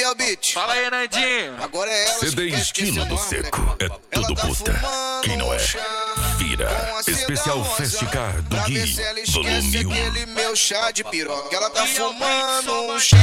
Biel Beat. Fala aí, Nandinho. Agora é ela. CD estilo do seco, é tudo puta. Quem não é, vira. Especial Festicar do Gui, volume 1. Aquele meu chá de piroca. Ela tá fumando um chá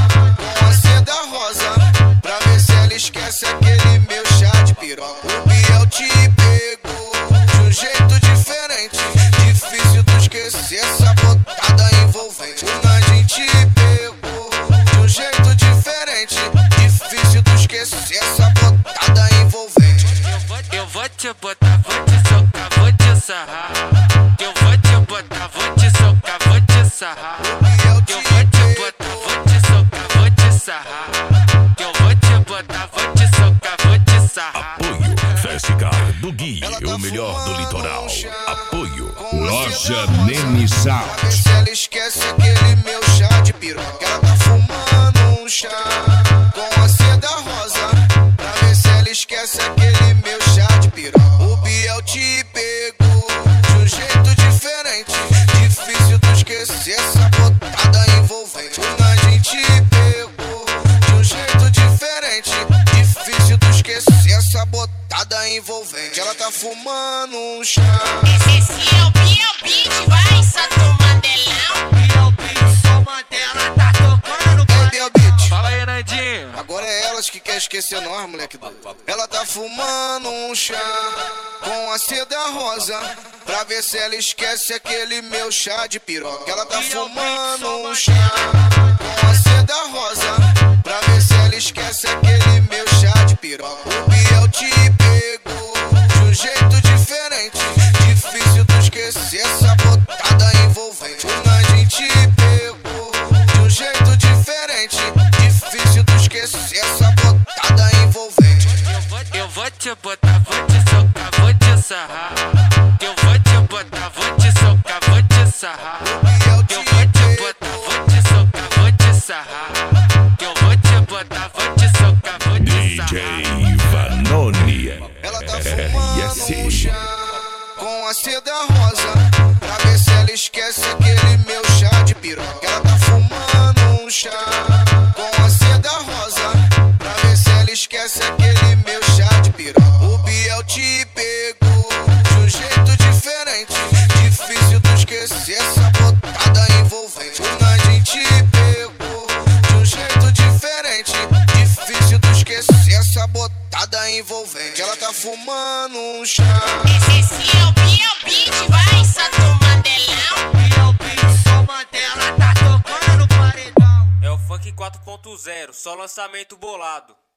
com a seda rosa, pra ver se ela esquece aquele meu chá de piroca. O Biel te pegou de um jeito diferente, difícil tu esquecer essa botada envolvente. O Nandinho te pegou de um jeito diferente, difícil tu esquecer essa botada envolvente. Eu vou te botar, vou te socar, vou te sarrar. Eu vou te botar, vou te socar, vou te sarrar. Eu vou te botar, vou te socar, vou te sarrar. Eu vou te botar, vou te socar, vou te sarrar. Apoio Festicar do Gui, o melhor do litoral. Apoio Loja Nene Sal. Pra ver se ela esquece aquele meu chá de piroca. Ela tá fumando um chá com a seda rosa, pra ver se ela esquece aquele meu chá de piroca. O Biel te pegou de um jeito diferente, difícil tu esquecer essa botada envolvente. O Nandinho te pegou de um jeito diferente, difícil tu esquecer essa botada envolvente. Ela tá fumando um chá. Esse é o Biel Beat, vai, Santo Mandelão. Biel Beat, só Mandela tá tocando. Biel Beat. Fala aí, Nandinho. Agora é elas que quer esquecer nós, moleque doido. Ela tá fumando um chá com a seda rosa, pra ver se ela esquece aquele meu chá de piroca. Ela tá fumando um chá com a seda rosa, pra ver se ela esquece aquele meu chá de piroca. O Biel te pegou de um jeito diferente, difícil tu esquecer essa botada envolvente. O Nandinho te pegou de um jeito diferente, difícil tu esquecer essa botada envolvente. Eu vou te botar, vou te socar, vou te sarrar. Eu vou te botar, vou te socar, vou te sarrar. Eu vou te botar, vou te socar, vou te sarrar. Eu vou te botar, vou te socar, vou te sarrar. DJ Vanoni. Ela tá fumando um chá com a seda rosa, pra ver se ela esquece aquele meu chá de piroca. Ela tá fumando um chá com a seda rosa, pra ver se ela esquece aquele meu chá de piroca. O Biel te pegou de um jeito diferente, difícil tu esquecer essa botada envolvente. O Nandinho te pegou de um jeito diferente, difícil tu esquecer essa botada envolvente. Ela tá fumando um chá. Esse é o Biel Beat, vai, Santo Mandelão. Biel Beat, só Mandela tá tocando no paredão. É o Funk 4.0, só lançamento bolado.